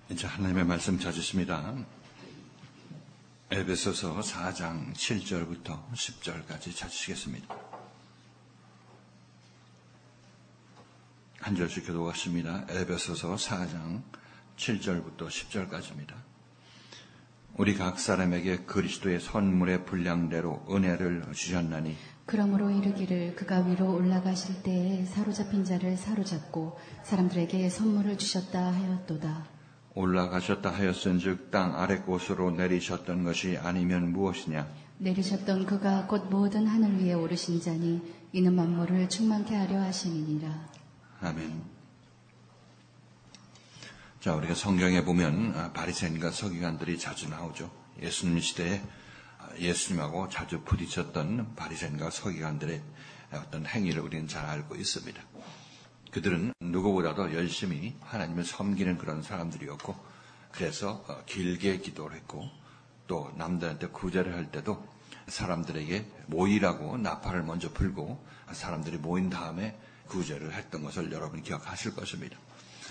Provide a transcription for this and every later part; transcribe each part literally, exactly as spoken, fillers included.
이제 하나님의 말씀 찾으십니다. 에베소서 사 장 칠 절부터 십 절까지 찾으시겠습니다. 한 절씩 교독하십니다. 에베소서 사 장 칠 절부터 십 절까지입니다. 우리 각 사람에게 그리스도의 선물의 분량대로 은혜를 주셨나니 그러므로 이르기를 그가 위로 올라가실 때에 사로잡힌 자를 사로잡고 사람들에게 선물을 주셨다 하였도다. 올라가셨다 하였은즉 땅 아래 곳으로 내리셨던 것이 아니면 무엇이냐? 내리셨던 그가 곧 모든 하늘 위에 오르신 자니 이는 만물을 충만케 하려 하심이니라. 아멘. 자, 우리가 성경에 보면 바리새인과 서기관들이 자주 나오죠. 예수님 시대에 예수님하고 자주 부딪혔던 바리새인과 서기관들의 어떤 행위를 우리는 잘 알고 있습니다. 그들은 누구보다도 열심히 하나님을 섬기는 그런 사람들이었고, 그래서 길게 기도를 했고, 또 남들한테 구제를 할 때도 사람들에게 모이라고 나팔을 먼저 불고 사람들이 모인 다음에 구제를 했던 것을 여러분 기억하실 것입니다.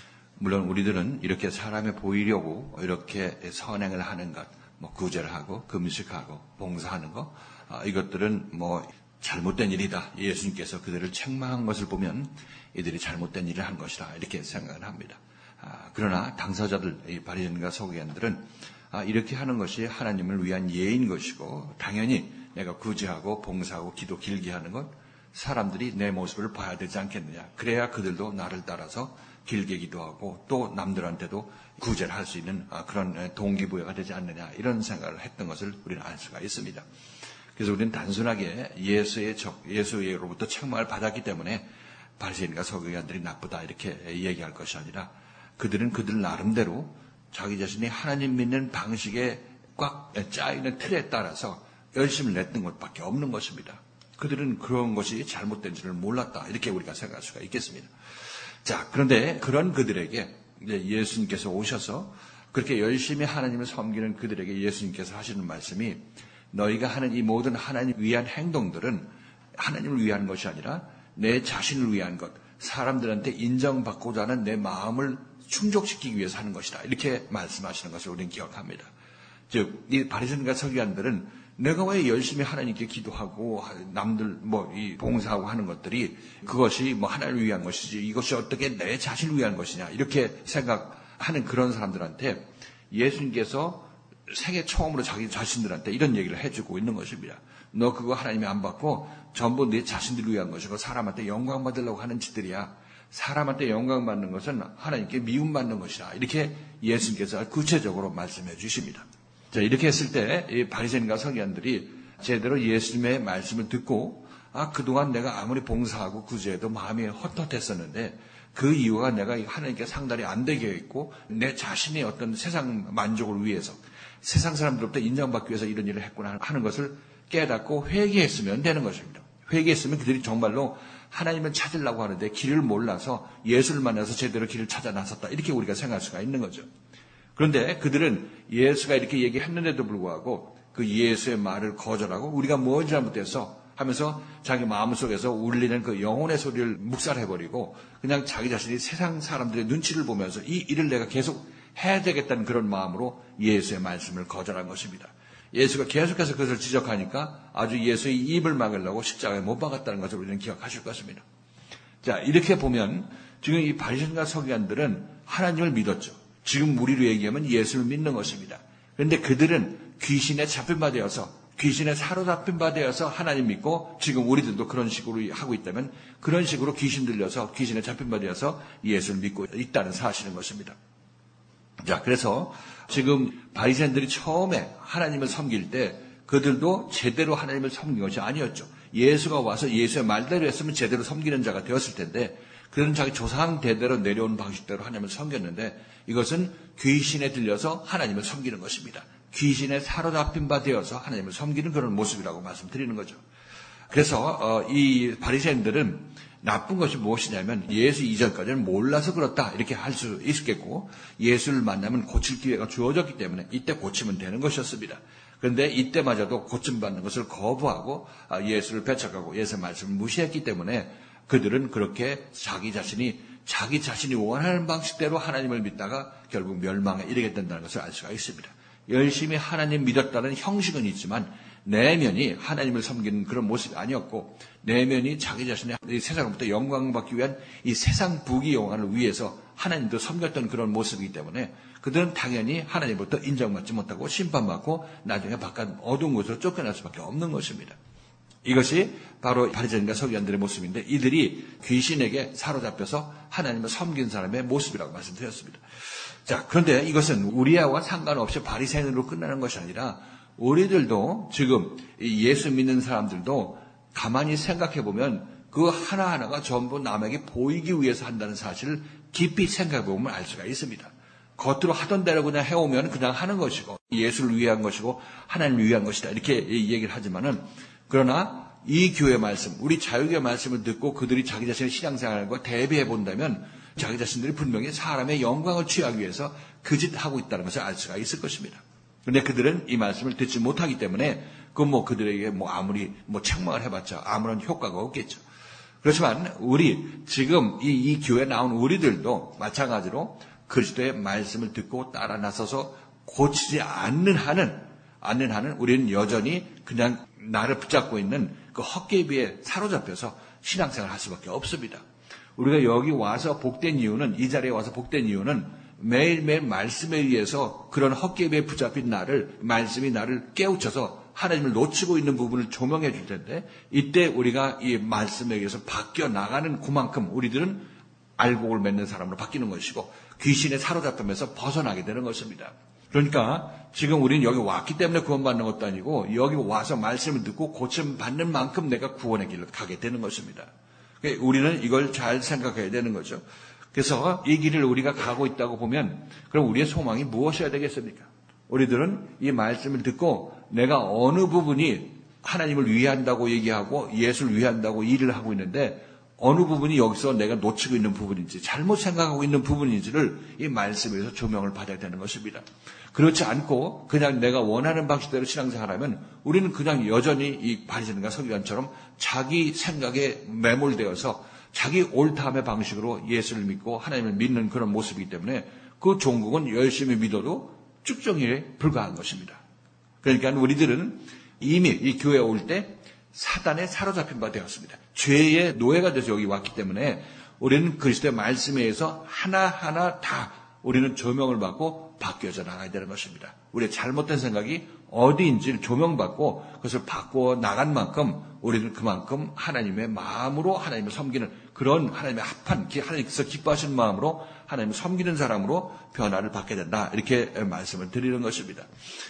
물론 우리들은 이렇게 사람에 보이려고 이렇게 선행을 하는 것, 뭐 구제를 하고 금식하고 봉사하는 것, 이것들은 뭐 잘못된 일이다. 예수님께서 그들을 책망한 것을 보면 이들이 잘못된 일을 한 것이다. 이렇게 생각을 합니다. 아, 그러나 당사자들, 이 바리새인과 서기관들은 아, 이렇게 하는 것이 하나님을 위한 예인 것이고, 당연히 내가 구제하고 봉사하고 기도 길게 하는 것, 사람들이 내 모습을 봐야 되지 않겠느냐. 그래야 그들도 나를 따라서 길게 기도하고 또 남들한테도 구제를 할 수 있는 그런 동기부여가 되지 않느냐. 이런 생각을 했던 것을 우리는 알 수가 있습니다. 그래서 우리는 단순하게 예수의 적, 예수로부터 책망을 받았기 때문에 바리새인과 서기관들이 나쁘다 이렇게 얘기할 것이 아니라, 그들은 그들 나름대로 자기 자신이 하나님 믿는 방식에 꽉 짜있는 틀에 따라서 열심을 냈던 것밖에 없는 것입니다. 그들은 그런 것이 잘못된 줄을 몰랐다 이렇게 우리가 생각할 수가 있겠습니다. 자, 그런데 그런 그들에게 이제 예수님께서 오셔서 그렇게 열심히 하나님을 섬기는 그들에게 예수님께서 하시는 말씀이, 너희가 하는 이 모든 하나님 위한 행동들은 하나님을 위한 것이 아니라 내 자신을 위한 것, 사람들한테 인정받고자 하는 내 마음을 충족시키기 위해서 하는 것이다. 이렇게 말씀하시는 것을 우리는 기억합니다. 즉, 이 바리새인과 서기관들은 내가 왜 열심히 하나님께 기도하고 남들 뭐 이 봉사하고 하는 것들이 그것이 뭐 하나님을 위한 것이지 이것이 어떻게 내 자신을 위한 것이냐 이렇게 생각하는 그런 사람들한테 예수님께서 세계 처음으로 자기 자신들한테 이런 얘기를 해주고 있는 것입니다. 너 그거 하나님이 안 받고 전부 내 자신들을 위한 것이고 사람한테 영광 받으려고 하는 짓들이야. 사람한테 영광 받는 것은 하나님께 미움받는 것이다. 이렇게 예수님께서 구체적으로 말씀해 주십니다. 자, 이렇게 했을 때 이 바리새인과 서기관들이 제대로 예수님의 말씀을 듣고, 아, 그동안 내가 아무리 봉사하고 구제해도 마음이 헛헛했었는데 그 이유가 내가 하나님께 상달이 안 되게 했고 내 자신의 어떤 세상 만족을 위해서 세상 사람들로부터 인정받기 위해서 이런 일을 했구나 하는 것을 깨닫고 회개했으면 되는 것입니다. 회개했으면 그들이 정말로 하나님을 찾으려고 하는데 길을 몰라서 예수를 만나서 제대로 길을 찾아 나섰다. 이렇게 우리가 생각할 수가 있는 거죠. 그런데 그들은 예수가 이렇게 얘기했는데도 불구하고 그 예수의 말을 거절하고 우리가 뭘 잘못해서 하면서 자기 마음속에서 울리는 그 영혼의 소리를 묵살해버리고 그냥 자기 자신이 세상 사람들의 눈치를 보면서 이 일을 내가 계속 해야 되겠다는 그런 마음으로 예수의 말씀을 거절한 것입니다. 예수가 계속해서 그것을 지적하니까 아주 예수의 입을 막으려고 십자가에 못 박았다는 것을 우리는 기억하실 것입니다. 자, 이렇게 보면 지금 이 바리새인과 서기관들은 하나님을 믿었죠. 지금 우리로 얘기하면 예수를 믿는 것입니다. 그런데 그들은 귀신에 잡힌 바 되어서, 귀신에 사로잡힌 바 되어서 하나님 믿고, 지금 우리들도 그런 식으로 하고 있다면 그런 식으로 귀신 들려서 귀신에 잡힌 바 되어서 예수를 믿고 있다는 사실인 것입니다. 자, 그래서 지금 바리새인들이 처음에 하나님을 섬길 때 그들도 제대로 하나님을 섬긴 것이 아니었죠. 예수가 와서 예수의 말대로 했으면 제대로 섬기는 자가 되었을 텐데 그들은 자기 조상 대대로 내려온 방식대로 하나님을 섬겼는데 이것은 귀신에 들려서 하나님을 섬기는 것입니다. 귀신에 사로잡힌 바 되어서 하나님을 섬기는 그런 모습이라고 말씀드리는 거죠. 그래서 이 바리새인들은 나쁜 것이 무엇이냐면 예수 이전까지는 몰라서 그렇다 이렇게 할 수 있겠고, 예수를 만나면 고칠 기회가 주어졌기 때문에 이때 고치면 되는 것이었습니다. 그런데 이때마저도 고침받는 것을 거부하고 예수를 배척하고 예수의 말씀을 무시했기 때문에 그들은 그렇게 자기 자신이 자기 자신이 원하는 방식대로 하나님을 믿다가 결국 멸망에 이르게 된다는 것을 알 수가 있습니다. 열심히 하나님 믿었다는 형식은 있지만 내면이 하나님을 섬기는 그런 모습이 아니었고, 내면이 자기 자신의 이 세상으로부터 영광을 받기 위한 이 세상 부귀 영화를 위해서 하나님도 섬겼던 그런 모습이기 때문에 그들은 당연히 하나님부터 인정받지 못하고 심판받고 나중에 바깥 어두운 곳으로 쫓겨날 수밖에 없는 것입니다. 이것이 바로 바리새인과 서기관들의 모습인데, 이들이 귀신에게 사로잡혀서 하나님을 섬긴 사람의 모습이라고 말씀드렸습니다. 자, 그런데 이것은 우리와 상관없이 바리새인으로 끝나는 것이 아니라 우리들도 지금 예수 믿는 사람들도 가만히 생각해 보면 그 하나하나가 전부 남에게 보이기 위해서 한다는 사실을 깊이 생각해 보면 알 수가 있습니다. 겉으로 하던 대로 그냥 해오면 그냥 하는 것이고 예수를 위한 것이고 하나님을 위한 것이다 이렇게 얘기를 하지만은, 그러나 이 교회 말씀, 우리 자유교회 말씀을 듣고 그들이 자기 자신의 신앙생활과 대비해 본다면 자기 자신들이 분명히 사람의 영광을 취하기 위해서 그 짓 하고 있다는 것을 알 수가 있을 것입니다. 그런데 그들은 이 말씀을 듣지 못하기 때문에 그 뭐 그들에게 뭐 아무리 뭐 책망을 해봤자 아무런 효과가 없겠죠. 그렇지만 우리 지금 이, 이 교회에 나온 우리들도 마찬가지로 그리스도의 말씀을 듣고 따라 나서서 고치지 않는 한은 않는 한은 우리는 여전히 그냥 나를 붙잡고 있는 그 헛개비에 사로잡혀서 신앙생활을 할 수밖에 없습니다. 우리가 여기 와서 복된 이유는, 이 자리에 와서 복된 이유는 매일매일 말씀에 의해서 그런 헛개비에 붙잡힌 나를, 말씀이 나를 깨우쳐서 하나님을 놓치고 있는 부분을 조명해 줄 텐데, 이때 우리가 이 말씀에 의해서 바뀌어 나가는 그만큼 우리들은 알곡을 맺는 사람으로 바뀌는 것이고 귀신에 사로잡히면서 벗어나게 되는 것입니다. 그러니까 지금 우리는 여기 왔기 때문에 구원받는 것도 아니고 여기 와서 말씀을 듣고 고침 받는 만큼 내가 구원의 길로 가게 되는 것입니다. 우리는 이걸 잘 생각해야 되는 거죠. 그래서 이 길을 우리가 가고 있다고 보면 그럼 우리의 소망이 무엇이어야 되겠습니까? 우리들은 이 말씀을 듣고 내가 어느 부분이 하나님을 위한다고 얘기하고 예수를 위한다고 일을 하고 있는데 어느 부분이 여기서 내가 놓치고 있는 부분인지, 잘못 생각하고 있는 부분인지를 이 말씀에서 조명을 받아야 되는 것입니다. 그렇지 않고 그냥 내가 원하는 방식대로 신앙생활하면 우리는 그냥 여전히 이 바리새인과 서기관처럼 자기 생각에 매몰되어서 자기 옳다함의 방식으로 예수를 믿고 하나님을 믿는 그런 모습이기 때문에 그 종국은 열심히 믿어도 쭉정이에 불과한 것입니다. 그러니까 우리들은 이미 이 교회에 올 때 사단에 사로잡힌 바 되었습니다. 죄의 노예가 돼서 여기 왔기 때문에 우리는 그리스도의 말씀에 의해서 하나하나 다 우리는 조명을 받고 바뀌어져 나가야 되는 것입니다. 우리의 잘못된 생각이 어디인지를 조명받고 그것을 바꾸어 나간 만큼 우리는 그만큼 하나님의 마음으로 하나님을 섬기는 그런 하나님의 합한, 하나님께서 기뻐하시는 마음으로 하나님을 섬기는 사람으로 변화를 받게 된다. 이렇게 말씀을 드리는 것입니다.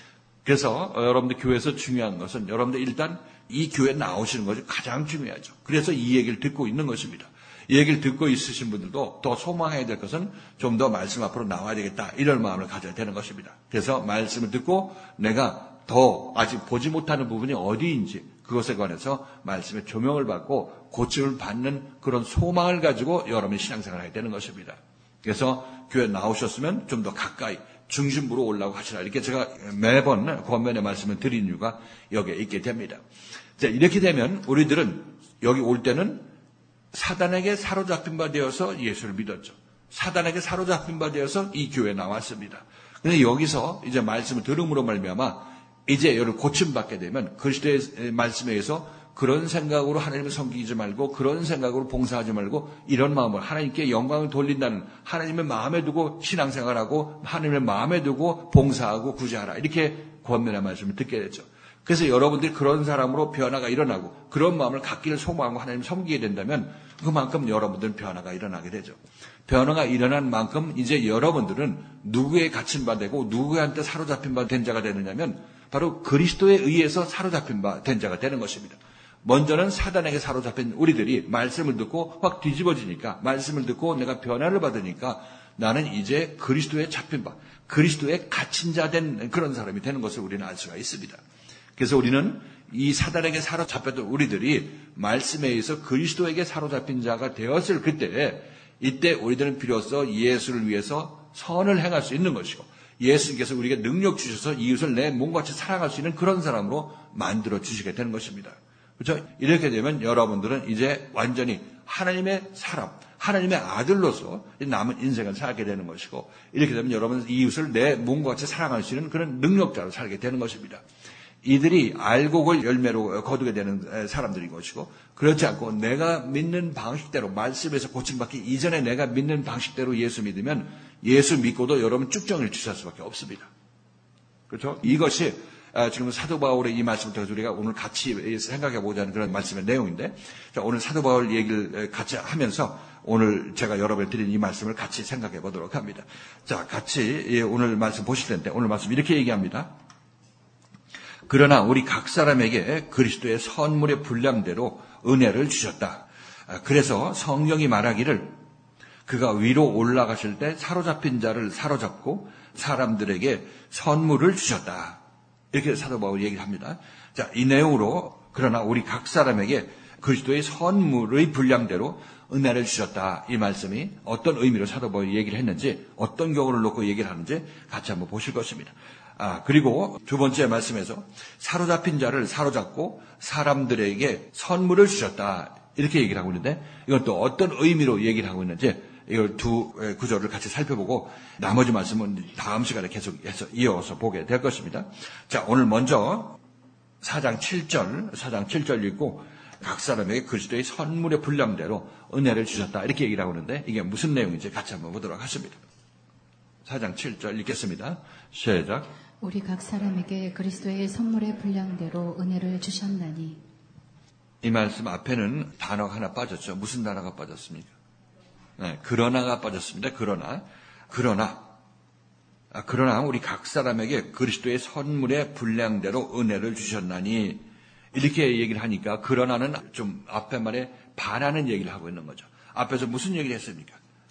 그래서 여러분들 교회에서 중요한 것은 여러분들 일단 이 교회에 나오시는 것이 가장 중요하죠. 그래서 이 얘기를 듣고 있는 것입니다. 이 얘기를 듣고 있으신 분들도 더 소망해야 될 것은 좀 더 말씀 앞으로 나와야 되겠다. 이런 마음을 가져야 되는 것입니다. 그래서 말씀을 듣고 내가 더 아직 보지 못하는 부분이 어디인지 그것에 관해서 말씀의 조명을 받고 고침을 받는 그런 소망을 가지고 여러분이 신앙생활을 해야 되는 것입니다. 그래서 교회 나오셨으면 좀 더 가까이 중심부로 올라고 하시라. 이렇게 제가 매번 권면의 말씀을 드리는 이유가 여기에 있게 됩니다. 자, 이렇게 되면 우리들은 여기 올 때는 사단에게 사로잡힌 바 되어서 예수를 믿었죠. 사단에게 사로잡힌 바 되어서 이 교회에 나왔습니다. 그런데 여기서 이제 말씀을 들음으로 말미암아 이제 여러분 고침받게 되면 그리스도의 말씀에 의해서 그런 생각으로 하나님을 섬기지 말고 그런 생각으로 봉사하지 말고 이런 마음으로 하나님께 영광을 돌린다는 하나님의 마음에 두고 신앙생활하고 하나님의 마음에 두고 봉사하고 구제하라. 이렇게 권면의 말씀을 듣게 되죠. 그래서 여러분들이 그런 사람으로 변화가 일어나고 그런 마음을 갖기를 소망하고 하나님을 섬기게 된다면 그만큼 여러분들은 변화가 일어나게 되죠. 변화가 일어난 만큼 이제 여러분들은 누구에 갇힌 바 되고 누구한테 사로잡힌 바 된 자가 되느냐면 바로 그리스도에 의해서 사로잡힌 바 된 자가 되는 것입니다. 먼저는 사단에게 사로잡힌 우리들이 말씀을 듣고 확 뒤집어지니까 말씀을 듣고 내가 변화를 받으니까 나는 이제 그리스도에 잡힌 바, 그리스도에 갇힌 자 된 그런 사람이 되는 것을 우리는 알 수가 있습니다. 그래서 우리는 이 사단에게 사로잡혔던 우리들이 말씀에 의해서 그리스도에게 사로잡힌 자가 되었을 그때 이때 우리들은 비로소 예수를 위해서 선을 행할 수 있는 것이고 예수님께서 우리에게 능력 주셔서 이웃을 내 몸과 같이 사랑할 수 있는 그런 사람으로 만들어 주시게 되는 것입니다. 그렇죠? 이렇게 되면 여러분들은 이제 완전히 하나님의 사람, 하나님의 아들로서 남은 인생을 살게 되는 것이고, 이렇게 되면 여러분 이웃을 내 몸과 같이 사랑할 수 있는 그런 능력자로 살게 되는 것입니다. 이들이 알곡을 열매로 거두게 되는 사람들인 것이고, 그렇지 않고 내가 믿는 방식대로, 말씀에서 고침받기 이전에 내가 믿는 방식대로 예수 믿으면 예수 믿고도 여러분 쭉정을 주실 수밖에 없습니다. 그렇죠? 이것이 지금 사도 바울의 이 말씀을 통해서 우리가 오늘 같이 생각해 보자 하는 그런 말씀의 내용인데, 자, 오늘 사도 바울 얘기를 같이 하면서 오늘 제가 여러분에 드린 이 말씀을 같이 생각해 보도록 합니다. 자, 같이 오늘 말씀 보실 텐데, 오늘 말씀 이렇게 얘기합니다. 그러나 우리 각 사람에게 그리스도의 선물의 분량대로 은혜를 주셨다. 그래서 성경이 말하기를 그가 위로 올라가실 때 사로잡힌 자를 사로잡고 사람들에게 선물을 주셨다. 이렇게 사도 바울이 얘기를 합니다. 자, 이 내용으로 그러나 우리 각 사람에게 그리스도의 선물의 분량대로 은혜를 주셨다. 이 말씀이 어떤 의미로 사도 바울이 얘기를 했는지, 어떤 경우를 놓고 얘기를 하는지 같이 한번 보실 것입니다. 아, 그리고 두 번째 말씀에서 사로잡힌 자를 사로잡고 사람들에게 선물을 주셨다. 이렇게 얘기를 하고 있는데, 이건 또 어떤 의미로 얘기를 하고 있는지 이걸 두 구절을 같이 살펴보고 나머지 말씀은 다음 시간에 계속해서 이어서 보게 될 것입니다. 자, 오늘 먼저 사 장 칠 절, 사 장 칠 절 읽고 각 사람에게 그리스도의 선물의 분량대로 은혜를 주셨다. 이렇게 얘기를 하고 있는데 이게 무슨 내용인지 같이 한번 보도록 하십니다. 사 장 칠 절 읽겠습니다. 시작. 우리 각 사람에게 그리스도의 선물의 분량대로 은혜를 주셨나니. 이 말씀 앞에는 단어가 하나 빠졌죠. 무슨 단어가 빠졌습니까? 네, 그러나가 빠졌습니다. 그러나, 그러나, 아, 그러나 우리 각 사람에게 그리스도의 선물의 분량대로 은혜를 주셨나니, 이렇게 얘기를 하니까 그러나는 좀 앞에 말에 반하는 얘기를 하고 있는 거죠. 앞에서 무슨 얘기를 했습니까?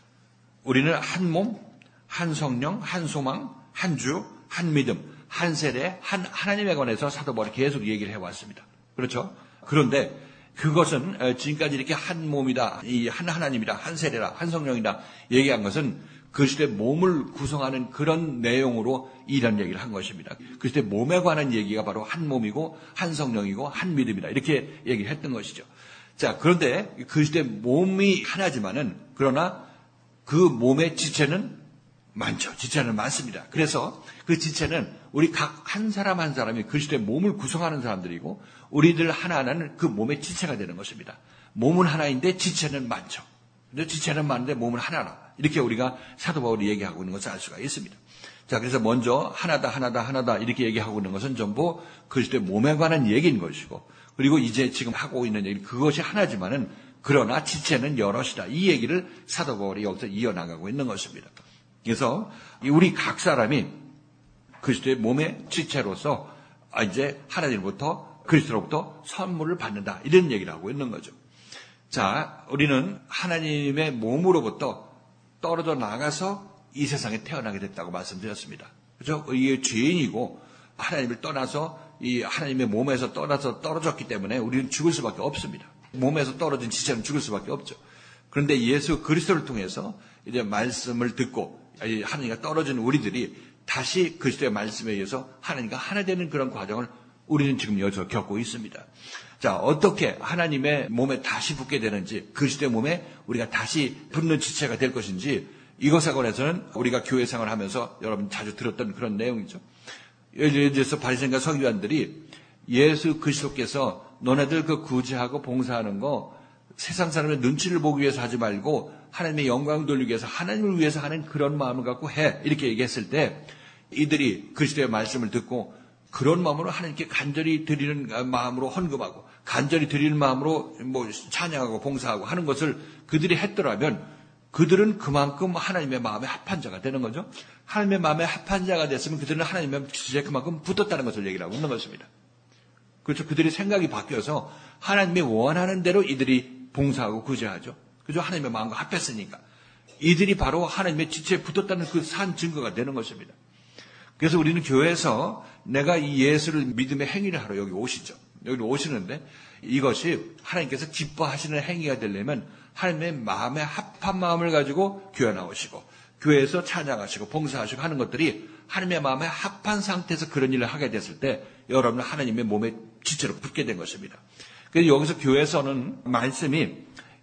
우리는 한 몸, 한 성령, 한 소망, 한 주, 한 믿음, 한 세대, 한 하나님에 관해서 사도 바울이 계속 얘기를 해왔습니다. 그렇죠? 그런데 그것은 지금까지 이렇게 한 몸이다, 이 한 하나님이다, 한 세대다, 한 성령이다 얘기한 것은 그리스도의 몸을 구성하는 그런 내용으로 이런 얘기를 한 것입니다. 그리스도의 몸에 관한 얘기가 바로 한 몸이고 한 성령이고 한 믿음이다 이렇게 얘기를 했던 것이죠. 자, 그런데 그리스도의 몸이 하나지만은 그러나 그 몸의 지체는 많죠. 지체는 많습니다. 그래서 그 지체는 우리 각 한 사람 한 사람이 그리스도의 몸을 구성하는 사람들이고 우리들 하나하나는 그 몸의 지체가 되는 것입니다. 몸은 하나인데 지체는 많죠. 근데 지체는 많은데 몸은 하나라. 이렇게 우리가 사도 바울이 얘기하고 있는 것을 알 수가 있습니다. 자, 그래서 먼저 하나다 하나다 하나다 이렇게 얘기하고 있는 것은 전부 그리스도의 몸에 관한 얘기인 것이고, 그리고 이제 지금 하고 있는 얘기 그것이 하나지만은 그러나 지체는 여럿이다. 이 얘기를 사도 바울이 여기서 이어나가고 있는 것입니다. 그래서 우리 각 사람이 그리스도의 몸의 지체로서 이제 하나님부터 그리스도로부터 선물을 받는다. 이런 얘기를 하고 있는 거죠. 자, 우리는 하나님의 몸으로부터 떨어져 나가서 이 세상에 태어나게 됐다고 말씀드렸습니다. 그렇죠? 이게 죄인이고 하나님을 떠나서 이 하나님의 몸에서 떠나서 떨어졌기 때문에 우리는 죽을 수밖에 없습니다. 몸에서 떨어진 지체는 죽을 수밖에 없죠. 그런데 예수 그리스도를 통해서 이제 말씀을 듣고 하나님과 떨어진 우리들이 다시 그리스도의 말씀에 의해서 하나님과 하나 되는 그런 과정을 우리는 지금 여기서 겪고 있습니다. 자, 어떻게 하나님의 몸에 다시 붙게 되는지, 그리스도의 몸에 우리가 다시 붙는 지체가 될 것인지, 이것에 관해서는 우리가 교회 생활을 하면서 여러분 자주 들었던 그런 내용이죠. 예를 들어서 바리새인과 서기관들이 예수 그리스도께서 너네들 그 구제하고 봉사하는 거 세상 사람의 눈치를 보기 위해서 하지 말고 하나님의 영광 돌리기 위해서 하나님을 위해서 하는 그런 마음을 갖고 해. 이렇게 얘기했을 때 이들이 그리스도의 말씀을 듣고 그런 마음으로 하나님께 간절히 드리는 마음으로 헌금하고 간절히 드리는 마음으로 뭐 찬양하고 봉사하고 하는 것을 그들이 했더라면 그들은 그만큼 하나님의 마음에 합한 자가 되는 거죠. 하나님의 마음에 합한 자가 됐으면 그들은 하나님의 지체에 그만큼 붙었다는 것을 얘기를 하고 있는 것입니다. 그렇죠. 그들의 생각이 바뀌어서 하나님이 원하는 대로 이들이 봉사하고 구제하죠. 그죠? 하나님의 마음과 합했으니까. 이들이 바로 하나님의 지체에 붙었다는 그 산 증거가 되는 것입니다. 그래서 우리는 교회에서 내가 이 예수를 믿음의 행위를 하러 여기 오시죠. 여기 오시는데 이것이 하나님께서 기뻐하시는 행위가 되려면 하나님의 마음에 합한 마음을 가지고 교회 나오시고 교회에서 찬양하시고 봉사하시고 하는 것들이 하나님의 마음에 합한 상태에서 그런 일을 하게 됐을 때 여러분은 하나님의 몸에 지체로 붙게 된 것입니다. 그래서 여기서 교회에서는 말씀이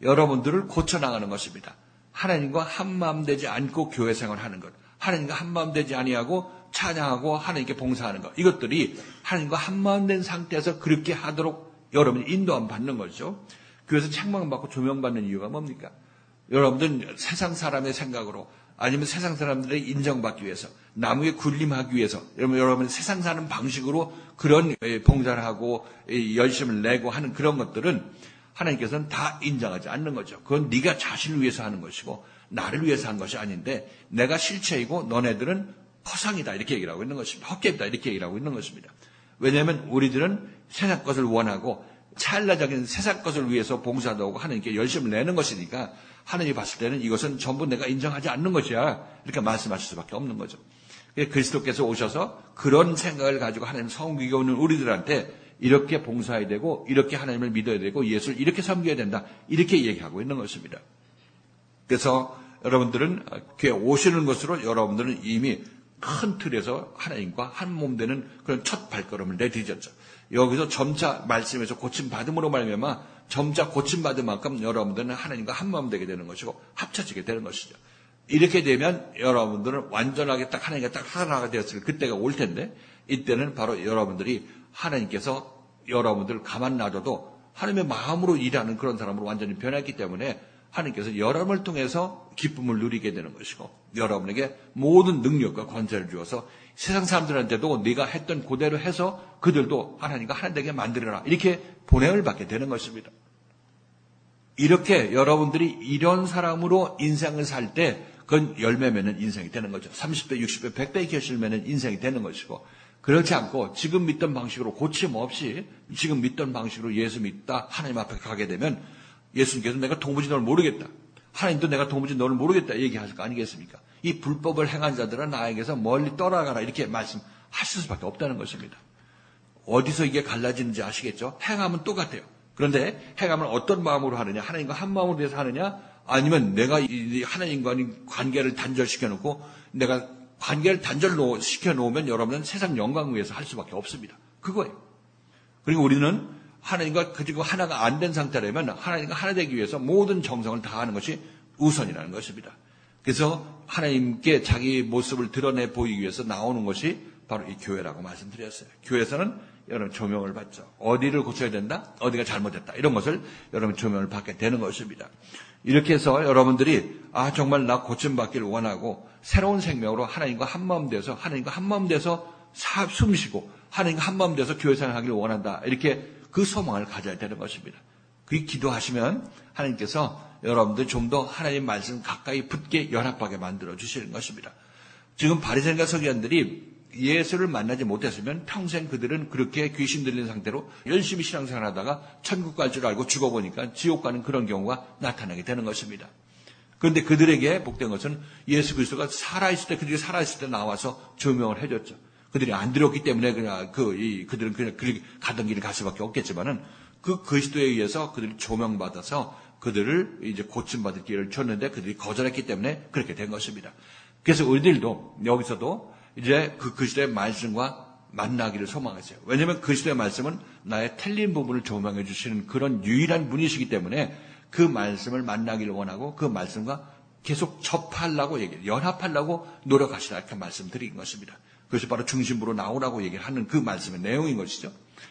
여러분들을 고쳐나가는 것입니다. 하나님과 한마음 되지 않고 교회 생활하는 것, 하나님과 한마음 되지 아니하고 찬양하고 하나님께 봉사하는 것, 이것들이 하나님과 한마음 된 상태에서 그렇게 하도록 여러분이 인도함 받는 거죠. 교회에서 책망받고 조명받는 이유가 뭡니까? 여러분들은 세상 사람의 생각으로 아니면 세상 사람들의 인정받기 위해서, 나무에 군림하기 위해서, 여러분, 여러분 세상 사는 방식으로 그런 봉사를 하고 열심을 내고 하는 그런 것들은 하나님께서는 다 인정하지 않는 거죠. 그건 네가 자신을 위해서 하는 것이고 나를 위해서 하는 것이 아닌데 내가 실체이고 너네들은 허상이다 이렇게 얘기를 하고 있는 것입니다. 헛개다 이렇게 얘기를 하고 있는 것입니다. 왜냐하면 우리들은 세상 것을 원하고 찰나적인 세상 것을 위해서 봉사도 하고 하나님께 열심을 내는 것이니까 하나님이 봤을 때는 이것은 전부 내가 인정하지 않는 것이야. 이렇게 말씀하실 수밖에 없는 거죠. 그리스도께서 오셔서 그런 생각을 가지고 하나님 섬기게 오는 우리들한테 이렇게 봉사해야 되고 이렇게 하나님을 믿어야 되고 예수를 이렇게 섬겨야 된다. 이렇게 얘기하고 있는 것입니다. 그래서 여러분들은 교회 오시는 것으로 여러분들은 이미 큰 틀에서 하나님과 한 몸 되는 그런 첫 발걸음을 내디뎠죠. 여기서 점차 말씀에서 고침받음으로 말미암아 점차 고침받은 만큼 여러분들은 하나님과 한 마음 되게 되는 것이고 합쳐지게 되는 것이죠. 이렇게 되면 여러분들은 완전하게 딱 하나님과 딱 하나가 되었을 그때가 올 텐데 이때는 바로 여러분들이 하나님께서 여러분들 가만 놔둬도 하나님의 마음으로 일하는 그런 사람으로 완전히 변했기 때문에 하나님께서 여러분을 통해서 기쁨을 누리게 되는 것이고 여러분에게 모든 능력과 권세를 주어서 세상 사람들한테도 네가 했던 그대로 해서 그들도 하나님과 하나 되게 만들어라 이렇게 보냄을 받게 되는 것입니다. 이렇게 여러분들이 이런 사람으로 인생을 살 때 그건 열매 맺는 인생이 되는 거죠. 삼십 배, 육십 배, 백 배 결실 맺는 인생이 되는 것이고 그렇지 않고 지금 믿던 방식으로 고침 없이 지금 믿던 방식으로 예수 믿다 하나님 앞에 가게 되면 예수님께서 내가 도무지 너를 모르겠다. 하나님도 내가 도무지 너를 모르겠다 얘기하실 거 아니겠습니까? 이 불법을 행한 자들은 나에게서 멀리 떠나가라 이렇게 말씀하실 수밖에 없다는 것입니다. 어디서 이게 갈라지는지 아시겠죠? 행함은 똑같아요. 그런데 행함은 어떤 마음으로 하느냐? 하나님과 한 마음으로 해서 하느냐? 아니면 내가 이 하나님과의 관계를 단절시켜 놓고 내가 관계를 단절시켜 놓으면 여러분은 세상 영광을 위해서 할 수밖에 없습니다. 그거예요. 그리고 우리는 하나님과 그리고 하나가 안 된 상태라면 하나님과 하나 되기 위해서 모든 정성을 다하는 것이 우선이라는 것입니다. 그래서 하나님께 자기 모습을 드러내 보이기 위해서 나오는 것이 바로 이 교회라고 말씀드렸어요. 교회에서는 여러분 조명을 받죠. 어디를 고쳐야 된다? 어디가 잘못됐다. 이런 것을 여러분 조명을 받게 되는 것입니다. 이렇게 해서 여러분들이 아 정말 나 고침받기를 원하고 새로운 생명으로 하나님과 한마음 돼서 하나님과 한마음 돼서 숨쉬고 하나님과 한마음 돼서 교회 생활하기를 원한다. 이렇게 그 소망을 가져야 되는 것입니다. 그 기도하시면 하나님께서 여러분들 좀 더 하나님 말씀 가까이 붙게 연합하게 만들어 주시는 것입니다. 지금 바리새인과 서기관들이 예수를 만나지 못했으면 평생 그들은 그렇게 귀신 들린 상태로 열심히 신앙생활하다가 천국 갈 줄 알고 죽어보니까 지옥 가는 그런 경우가 나타나게 되는 것입니다. 그런데 그들에게 복된 것은 예수 그리스도가 살아있을 때 그들이 살아있을 때 나와서 조명을 해줬죠. 그들이 안 들었기 때문에 그냥 그 이, 그들은 그냥 그 가던 길을 갈 수밖에 없겠지만은 그 그리스도에 의해서 그들이 조명받아서 그들을 이제 고침받을 기회를 줬는데 그들이 거절했기 때문에 그렇게 된 것입니다. 그래서 우리들도 여기서도 이제 그 그리스도의 말씀과 만나기를 소망했어요. 왜냐하면 그리스도의 말씀은 나의 틀린 부분을 조명해 주시는 그런 유일한 분이시기 때문에 그 말씀을 만나기를 원하고 그 말씀과 계속 접하려고 얘기해요. 연합하려고 노력하시라 이렇게 말씀드린 것입니다. 그것이 바로 중심부로 나오라고 얘기를 하는 그 말씀의 내용인 것이죠.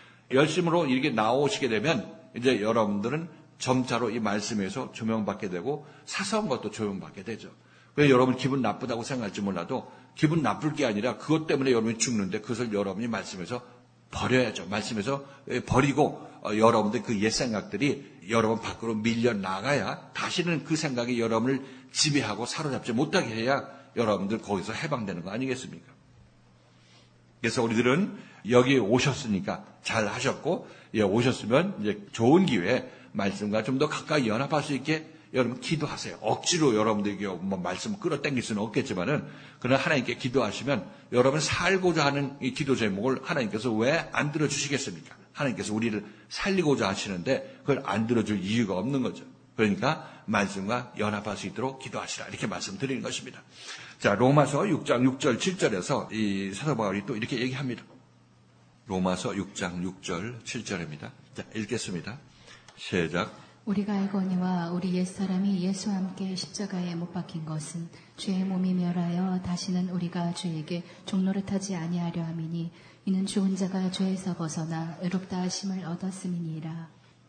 열심으로 이렇게 나오시게 되면 이제 여러분들은 점차로 이 말씀에서 조명받게 되고 사소한 것도 조명받게 되죠. 왜 여러분 기분 나쁘다고 생각할지 몰라도 기분 나쁠 게 아니라 그것 때문에 여러분이 죽는데 그것을 여러분이 말씀에서 버려야죠. 말씀에서 버리고 여러분들 그 옛 생각들이 여러분 밖으로 밀려 나가야 다시는 그 생각이 여러분을 지배하고 사로잡지 못하게 해야 여러분들 거기서 해방되는 거 아니겠습니까? 그래서 우리들은 여기 오셨으니까 잘 하셨고, 예, 오셨으면 이제 좋은 기회에 말씀과 좀 더 가까이 연합할 수 있게 여러분 기도하세요. 억지로 여러분들에게 뭐 말씀 끌어당길 수는 없겠지만은, 그러나 하나님께 기도하시면 여러분 살고자 하는 이 기도 제목을 하나님께서 왜 안 들어주시겠습니까? 하나님께서 우리를 살리고자 하시는데 그걸 안 들어줄 이유가 없는 거죠. 그러니까 말씀과 연합할 수 있도록 기도하시라 이렇게 말씀드리는 것입니다. 자, 로마서 육 장 육 절 칠 절에서 이 사도 바울이 또 이렇게 얘기합니다. 로마서 육 장 육 절 칠 절입니다. 자, 읽겠습니다. 시작. 우리가 알거니와 우리 옛사람이 예수와 함께 십자가에 못 박힌 것은 죄의 몸이 멸하여 다시는 우리가 죄에게 종노릇하지 아니하려 함이니 이는 죽은 자가 죄에서 벗어나 의롭다 하심을 얻었음이니라.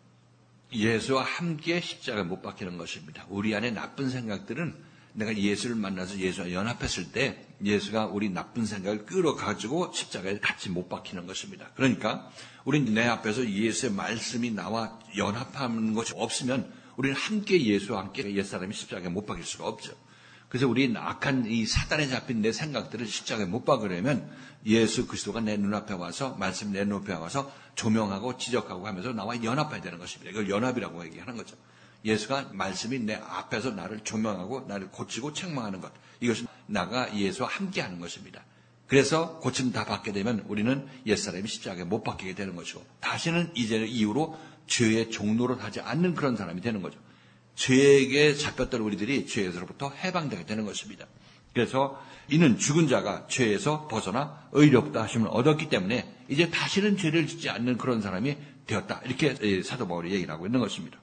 예수와 함께 십자가에 못 박히는 것입니다. 우리 안에 나쁜 생각들은 내가 예수를 만나서 예수와 연합했을 때 예수가 우리 나쁜 생각을 끌어가지고 십자가에 같이 못 박히는 것입니다. 그러니까 우리는 내 앞에서 예수의 말씀이 나와 연합하는 것이 없으면 우리는 함께 예수와 함께 옛사람이 십자가에 못 박힐 수가 없죠. 그래서 우리는 악한 이 사단에 잡힌 내 생각들을 십자가에 못 박으려면 예수 그리스도가 내 눈앞에 와서 말씀 내 눈앞에 와서 조명하고 지적하고 하면서 나와 연합해야 되는 것입니다. 이걸 연합이라고 얘기하는 거죠. 예수가 말씀이 내 앞에서 나를 조명하고 나를 고치고 책망하는 것. 이것은 나가 예수와 함께하는 것입니다. 그래서 고침 다 받게 되면 우리는 옛사람이 십자가에 못 박히게 되는 것이고 다시는 이제 이후로 죄의 종노를 하지 않는 그런 사람이 되는 거죠. 죄에게 잡혔던 우리들이 죄에서부터 해방되게 되는 것입니다. 그래서 이는 죽은 자가 죄에서 벗어나 의롭다 하심을 얻었기 때문에 이제 다시는 죄를 짓지 않는 그런 사람이 되었다. 이렇게 사도 바울이 얘기를 하고 있는 것입니다.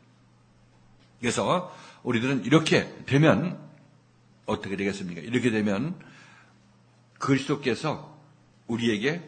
그래서 우리들은 이렇게 되면 어떻게 되겠습니까? 이렇게 되면 그리스도께서 우리에게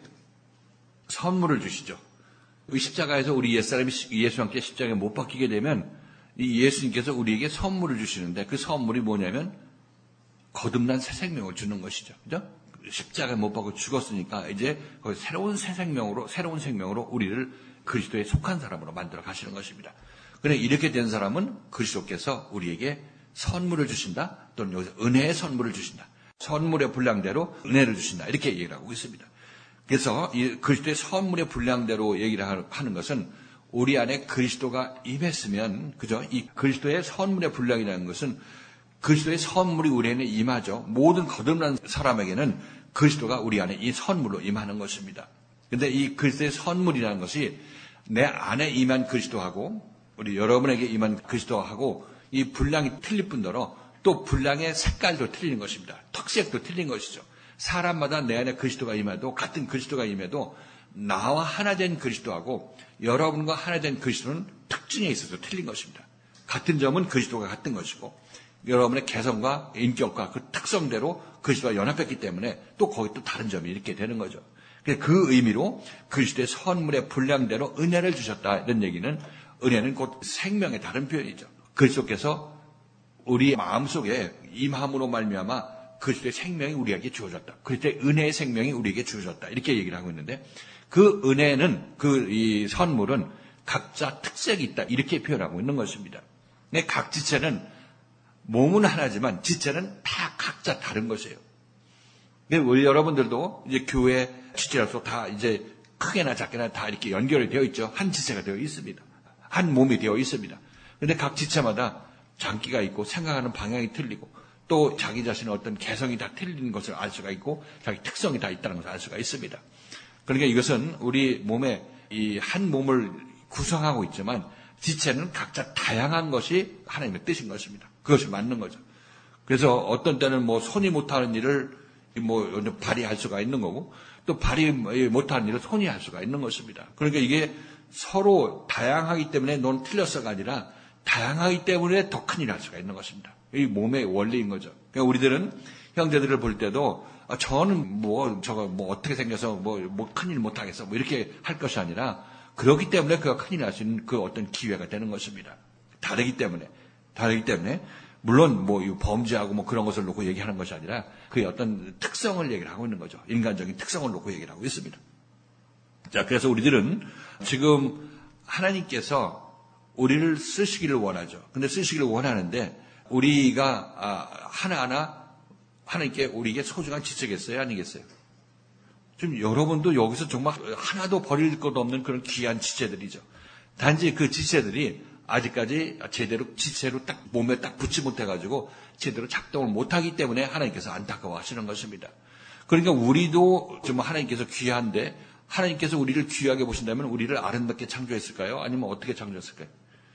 선물을 주시죠. 십자가에서 우리 옛사람이 예수와 함께 십자가에 못 박히게 되면 이 예수님께서 우리에게 선물을 주시는데 그 선물이 뭐냐면 거듭난 새 생명을 주는 것이죠. 그죠? 십자가에 못 박고 죽었으니까 이제 거기 새로운 새 생명으로 새로운 생명으로 우리를 그리스도에 속한 사람으로 만들어 가시는 것입니다. 그래 이렇게 된 사람은 그리스도께서 우리에게 선물을 주신다 또는 여기서 은혜의 선물을 주신다. 선물의 분량대로 은혜를 주신다. 이렇게 얘기를 하고 있습니다. 그래서 이 그리스도의 선물의 분량대로 얘기를 하는 것은 우리 안에 그리스도가 임했으면 그죠? 이 그리스도의 선물의 분량이라는 것은 그리스도의 선물이 우리 안에 임하죠. 모든 거듭난 사람에게는 그리스도가 우리 안에 이 선물로 임하는 것입니다. 그런데 이 그리스도의 선물이라는 것이 내 안에 임한 그리스도하고 우리 여러분에게 임한 그리스도하고 이 분량이 틀릴 뿐더러 또 분량의 색깔도 틀리는 것입니다. 특색도 틀린 것이죠. 사람마다 내 안에 그리스도가 임해도 같은 그리스도가 임해도 나와 하나 된 그리스도하고 여러분과 하나 된 그리스도는 특징에 있어서 틀린 것입니다. 같은 점은 그리스도가 같은 것이고 여러분의 개성과 인격과 그 특성대로 그리스도와 연합했기 때문에 또 거기 또 다른 점이 이렇게 되는 거죠. 그 의미로 그리스도의 선물의 분량대로 은혜를 주셨다 이런 얘기는 은혜는 곧 생명의 다른 표현이죠. 그리스도께서 우리 마음속에 임함으로 말미암아 그리스도의 생명이 우리에게 주어졌다. 그리스도의 은혜의 생명이 우리에게 주어졌다. 이렇게 얘기를 하고 있는데 그 은혜는 그 이 선물은 각자 특색이 있다. 이렇게 표현하고 있는 것입니다. 근데 각 지체는 몸은 하나지만 지체는 다 각자 다른 것이에요. 우리 여러분들도 이제 교회 지체로서 다 이제 크게나 작게나 다 이렇게 연결이 되어 있죠. 한 지체가 되어 있습니다. 한 몸이 되어 있습니다. 그런데 각 지체마다 장기가 있고 생각하는 방향이 틀리고 또 자기 자신의 어떤 개성이 다 틀린 것을 알 수가 있고 자기 특성이 다 있다는 것을 알 수가 있습니다. 그러니까 이것은 우리 몸에 이 한 몸을 구성하고 있지만 지체는 각자 다양한 것이 하나님의 뜻인 것입니다. 그것이 맞는 거죠. 그래서 어떤 때는 뭐 손이 못하는 일을 뭐 발이 할 수가 있는 거고 또 발이 못하는 일을 손이 할 수가 있는 것입니다. 그러니까 이게 서로 다양하기 때문에 넌 틀렸어가 아니라 다양하기 때문에 더 큰일 할 수가 있는 것입니다. 이 몸의 원리인 거죠. 그러니까 우리들은 형제들을 볼 때도 아, 저는 뭐 저거 뭐 어떻게 생겨서 뭐, 뭐 큰일 못하겠어 뭐 이렇게 할 것이 아니라 그렇기 때문에 그가 큰일 날 수 있는 그 어떤 기회가 되는 것입니다. 다르기 때문에 다르기 때문에 물론 뭐 범죄하고 뭐 그런 것을 놓고 얘기하는 것이 아니라 그의 어떤 특성을 얘기를 하고 있는 거죠. 인간적인 특성을 놓고 얘기를 하고 있습니다. 자, 그래서 우리들은 지금 하나님께서 우리를 쓰시기를 원하죠. 근데 쓰시기를 원하는데 우리가 하나하나 하나님께 우리에게 소중한 지체겠어요? 아니겠어요? 지금 여러분도 여기서 정말 하나도 버릴 것 없는 그런 귀한 지체들이죠. 단지 그 지체들이 아직까지 제대로 지체로 딱 몸에 딱 붙지 못해가지고 제대로 작동을 못하기 때문에 하나님께서 안타까워 하시는 것입니다. 그러니까 우리도 좀 하나님께서 귀한데 하나님께서 우리를 귀하게 보신다면 우리를 아름답게 창조했을까요? 아니면 어떻게 창조했을까요?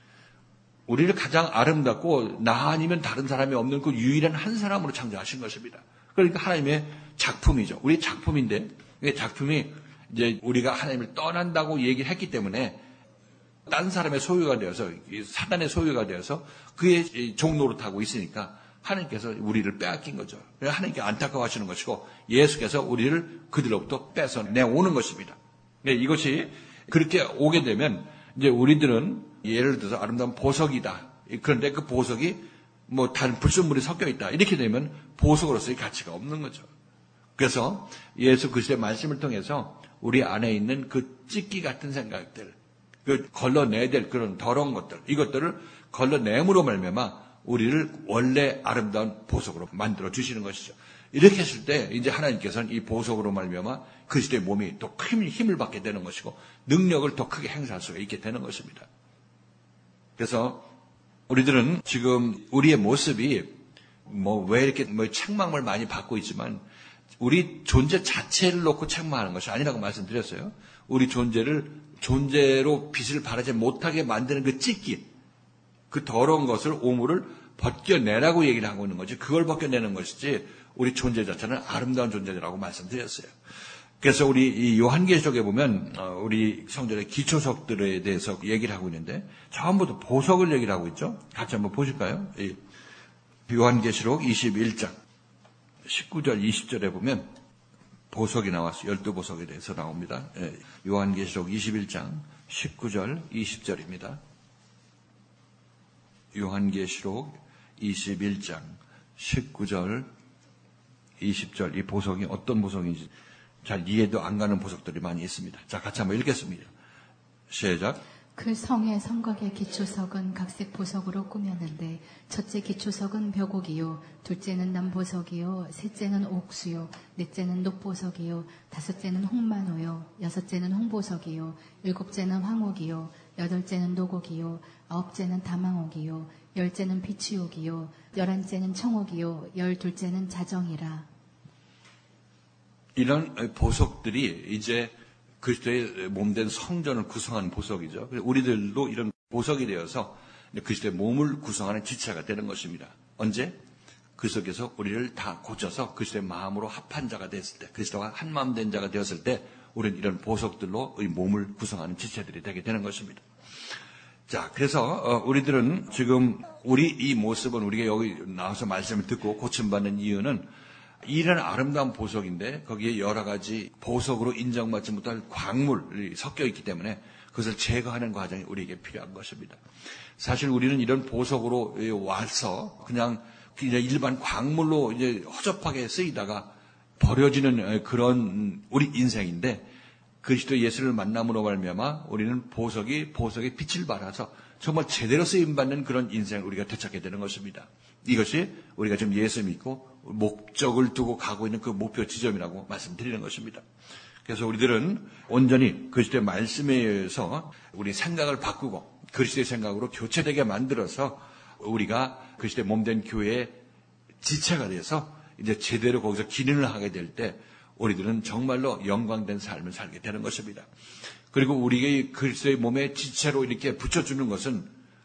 우리를 가장 아름답고 나 아니면 다른 사람이 없는 그 유일한 한 사람으로 창조하신 것입니다. 그러니까 하나님의 작품이죠. 우리 작품인데 이 작품이 이제 우리가 하나님을 떠난다고 얘기를 했기 때문에 딴 사람의 소유가 되어서 사단의 소유가 되어서 그의 종노릇하고 있으니까 하나님께서 우리를 빼앗긴 거죠. 하나님께 안타까워하시는 것이고 예수께서 우리를 그들로부터 뺏어 내오는 것입니다. 이것이 그렇게 오게 되면 이제 우리들은 예를 들어서 아름다운 보석이다. 그런데 그 보석이 뭐 다른 불순물이 섞여 있다. 이렇게 되면 보석으로서의 가치가 없는 거죠. 그래서 예수 그리스도의 말씀을 통해서 우리 안에 있는 그 찢기 같은 생각들, 그 걸러내야 될 그런 더러운 것들, 이것들을 걸러냄으로 말미암아 우리를 원래 아름다운 보석으로 만들어 주시는 것이죠. 이렇게 했을 때 이제 하나님께서는 이 보석으로 말미암아 그리스도의 몸이 또 큰 힘을 받게 되는 것이고 능력을 더 크게 행사할 수가 있게 되는 것입니다. 그래서 우리들은 지금 우리의 모습이 뭐 왜 이렇게 뭐 책망을 많이 받고 있지만 우리 존재 자체를 놓고 책망하는 것이 아니라고 말씀드렸어요. 우리 존재를 존재로 빛을 발하지 못하게 만드는 그 찢기, 그 더러운 것을 오물을 벗겨내라고 얘기를 하고 있는 거지. 그걸 벗겨내는 것이지 우리 존재 자체는 아름다운 존재라고 말씀드렸어요. 그래서 우리 이 요한계시록에 보면 우리 성전의 기초석들에 대해서 얘기를 하고 있는데 처음부터 보석을 얘기를 하고 있죠. 같이 한번 보실까요? 요한계시록 이십일 장 십구 절 이십 절에 보면 보석이 나왔어요. 열두 보석에 대해서 나옵니다. 요한계시록 이십일 장 십구 절 이십 절입니다. 요한계시록 이십일 장 십구 절 이십 절 이 보석이 어떤 보석인지 잘 이해도 안 가는 보석들이 많이 있습니다. 자, 같이 한번 읽겠습니다. 시작. 그 성의 성곽의 기초석은 각색 보석으로 꾸몄는데 첫째 기초석은 벼곡이요, 둘째는 남보석이요, 셋째는 옥수요, 넷째는 녹보석이요, 다섯째는 홍만호요, 여섯째는 홍보석이요, 일곱째는 황옥이요, 여덟째는 노곡이요, 아홉째는 다망옥이요, 열째는 비치옥이요, 열한째는 청옥이요, 열둘째는 자정이라. 이런 보석들이 이제 그리스도의 몸된 성전을 구성하는 보석이죠. 우리들도 이런 보석이 되어서 그리스도의 몸을 구성하는 지체가 되는 것입니다. 언제? 그리스도께서 우리를 다 고쳐서 그리스도의 마음으로 합한 자가 됐을 때, 그리스도가 한 마음 된 자가 되었을 때 우리는 이런 보석들로 이 몸을 구성하는 지체들이 되게 되는 것입니다. 자, 그래서 우리들은 지금 우리 이 모습은 우리가 여기 나와서 말씀을 듣고 고침받는 이유는 이런 아름다운 보석인데 거기에 여러 가지 보석으로 인정받지 못할 광물이 섞여 있기 때문에 그것을 제거하는 과정이 우리에게 필요한 것입니다. 사실 우리는 이런 보석으로 와서 그냥 일반 광물로 이제 허접하게 쓰이다가 버려지는 그런 우리 인생인데 그리스도 예수를 만남으로 말미암아 우리는 보석이 보석의 빛을 발하서 정말 제대로 쓰임받는 그런 인생을 우리가 되찾게 되는 것입니다. 이것이 우리가 지금 예수 믿고 목적을 두고 가고 있는 그 목표 지점이라고 말씀드리는 것입니다. 그래서 우리들은 온전히 그리스도의 말씀에 의해서 우리 생각을 바꾸고 그리스도의 생각으로 교체되게 만들어서 우리가 그리스도의 몸된 교회의 지체가 돼서 이제 제대로 거기서 기능을 하게 될 때 우리들은 정말로 영광된 삶을 살게 되는 것입니다. 그리고 우리의 그리스도의 몸의 지체로 이렇게 붙여주는 것은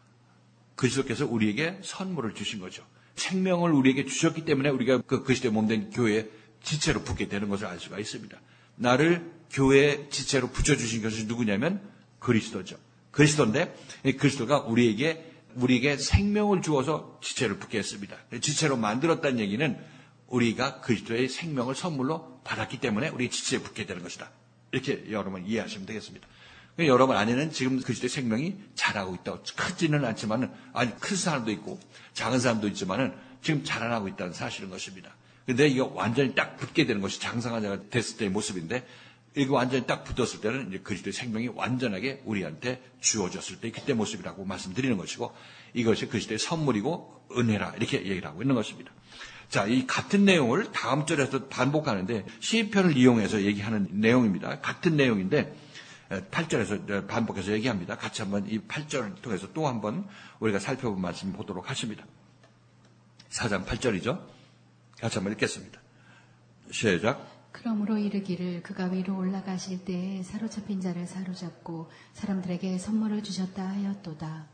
그리스도께서 우리에게 선물을 주신 거죠. 생명을 우리에게 주셨기 때문에 우리가 그 그리스도의 몸된 교회의 지체로 붙게 되는 것을 알 수가 있습니다. 나를 교회의 지체로 붙여주신 것이 누구냐면 그리스도죠. 그리스도인데 그리스도가 우리에게 우리에게 생명을 주어서 지체를 붙게 했습니다. 지체로 만들었다는 얘기는 우리가 그리스도의 생명을 선물로 받았기 때문에 우리 지체에 붙게 되는 것이다. 이렇게 여러분 이해하시면 되겠습니다. 여러분 안에는 지금 그리스도의 생명이 자라고 있다. 크지는 않지만은, 아니, 큰 사람도 있고, 작은 사람도 있지만은, 지금 자라나고 있다는 사실인 것입니다. 근데 이거 완전히 딱 붙게 되는 것이 장성화자가 됐을 때의 모습인데, 이거 완전히 딱 붙었을 때는 이제 그리스도의 생명이 완전하게 우리한테 주어졌을 때 그때 모습이라고 말씀드리는 것이고, 이것이 그리스도의 선물이고, 은혜라. 이렇게 얘기를 하고 있는 것입니다. 자, 이 같은 내용을 다음 절에서 반복하는데, 시편을 이용해서 얘기하는 내용입니다. 같은 내용인데, 팔 절에서 반복해서 얘기합니다. 같이 한번 이 팔 절을 통해서 또 한번 우리가 살펴본 말씀 보도록 하십니다. 사 장 팔 절이죠. 같이 한번 읽겠습니다. 시작. 그러므로 이르기를 그가 위로 올라가실 때에 사로잡힌 자를 사로잡고 사람들에게 선물을 주셨다 하였도다.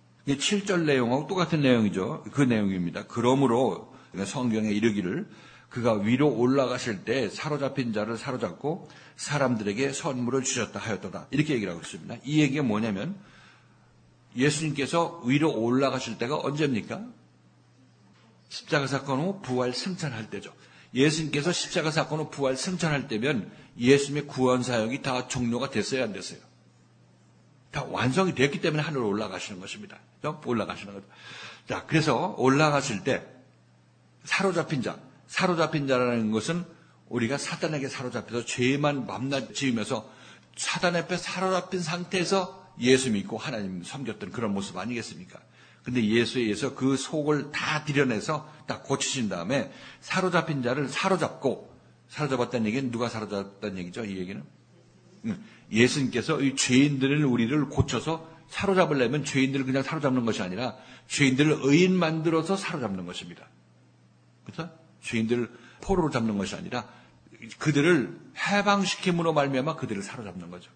칠 절 내용하고 똑같은 내용이죠. 그 내용입니다. 그러므로 성경에 이르기를 그가 위로 올라가실 때 사로잡힌 자를 사로잡고 사람들에게 선물을 주셨다 하였도다. 이렇게 얘기를 하고 있습니다. 이 얘기가 뭐냐면 예수님께서 위로 올라가실 때가 언제입니까? 십자가 사건 후 부활 승천할 때죠. 예수님께서 십자가 사건 후 부활 승천할 때면 예수님의 구원 사역이 다 종료가 됐어요, 안 됐어요? 다 완성이 됐기 때문에 하늘로 올라가시는 것입니다. 올라가시는 거죠. 자, 그래서 올라가실 때 사로잡힌 자, 사로잡힌 자라는 것은 우리가 사단에게 사로잡혀서 죄만 밤낮 지으면서 사단 앞에 사로잡힌 상태에서 예수 믿고 하나님 섬겼던 그런 모습 아니겠습니까? 근데 예수에 의해서 그 속을 다 들여내서 다 고치신 다음에 사로잡힌 자를 사로잡고, 사로잡았다는 얘기는 누가 사로잡았다는 얘기죠? 이 얘기는 예수님께서 이 죄인들을 우리를 고쳐서 사로잡으려면 죄인들을 그냥 사로잡는 것이 아니라 죄인들을 의인 만들어서 사로잡는 것입니다. 그렇죠? 죄인들을 포로로 잡는 것이 아니라 그들을 해방시킴으로 말미암아 그들을 사로잡는 거죠.